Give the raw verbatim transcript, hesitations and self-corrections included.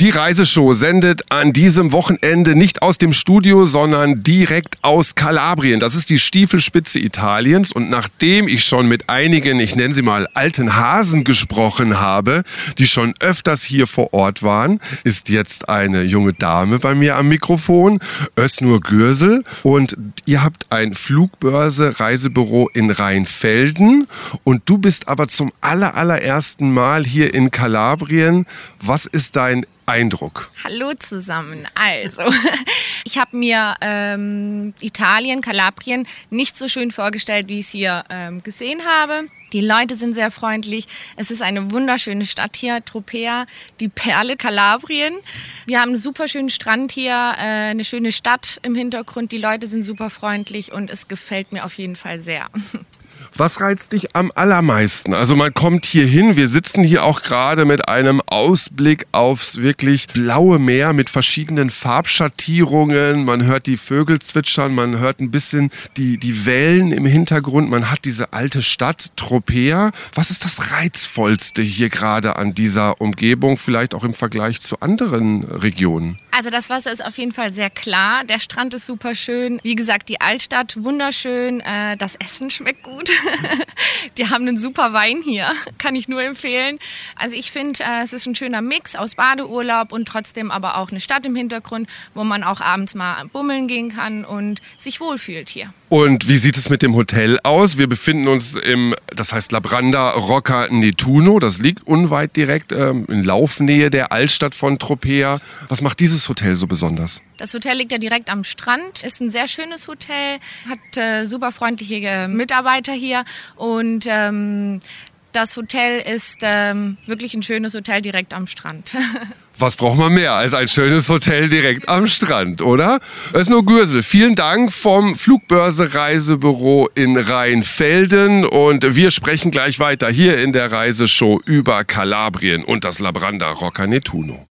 Die Reiseshow sendet an diesem Wochenende nicht aus dem Studio, sondern direkt aus Kalabrien. Das ist die Stiefelspitze Italiens. Und nachdem ich schon mit einigen, ich nenne sie mal alten Hasen gesprochen habe, die schon öfters hier vor Ort waren, ist jetzt eine junge Dame bei mir am Mikrofon, Özgür Gürsel. Und ihr habt ein Flugbörse-Reisebüro in Rheinfelden. Und du bist aber zum aller, allerersten Mal hier in Kalabrien. Was ist dein Eindruck? Hallo zusammen. Also, ich habe mir ähm, Italien, Kalabrien nicht so schön vorgestellt, wie ich es hier ähm, gesehen habe. Die Leute sind sehr freundlich. Es ist eine wunderschöne Stadt hier, Tropea, die Perle Kalabrien. Wir haben einen super schönen Strand hier, äh, eine schöne Stadt im Hintergrund. Die Leute sind super freundlich und es gefällt mir auf jeden Fall sehr. Was reizt dich am allermeisten? Also man kommt hier hin, wir sitzen hier auch gerade mit einem Ausblick aufs wirklich blaue Meer mit verschiedenen Farbschattierungen. Man hört die Vögel zwitschern, man hört ein bisschen die, die Wellen im Hintergrund. Man hat diese alte Stadt Tropea. Was ist das Reizvollste hier gerade an dieser Umgebung, vielleicht auch im Vergleich zu anderen Regionen? Also das Wasser ist auf jeden Fall sehr klar. Der Strand ist super schön. Wie gesagt, die Altstadt wunderschön. Äh, das Essen schmeckt gut. Die haben einen super Wein hier, kann ich nur empfehlen. Also ich finde, äh, es ist ein schöner Mix aus Badeurlaub und trotzdem aber auch eine Stadt im Hintergrund, wo man auch abends mal bummeln gehen kann und sich wohlfühlt hier. Und wie sieht es mit dem Hotel aus? Wir befinden uns im, das heißt Labranda Rocca Nettuno. Das liegt unweit direkt ähm, in Laufnähe der Altstadt von Tropea. Was macht dieses Hotel so besonders? Das Hotel liegt ja direkt am Strand, ist ein sehr schönes Hotel, hat äh, super freundliche äh, Mitarbeiter hier und ähm, das Hotel ist ähm, wirklich ein schönes Hotel direkt am Strand. Was braucht man mehr als ein schönes Hotel direkt am Strand, oder? Özgür Gürsel, vielen Dank vom Flugbörse-Reisebüro in Rheinfelden und wir sprechen gleich weiter hier in der Reiseshow über Kalabrien und das Labranda Rocca Nettuno.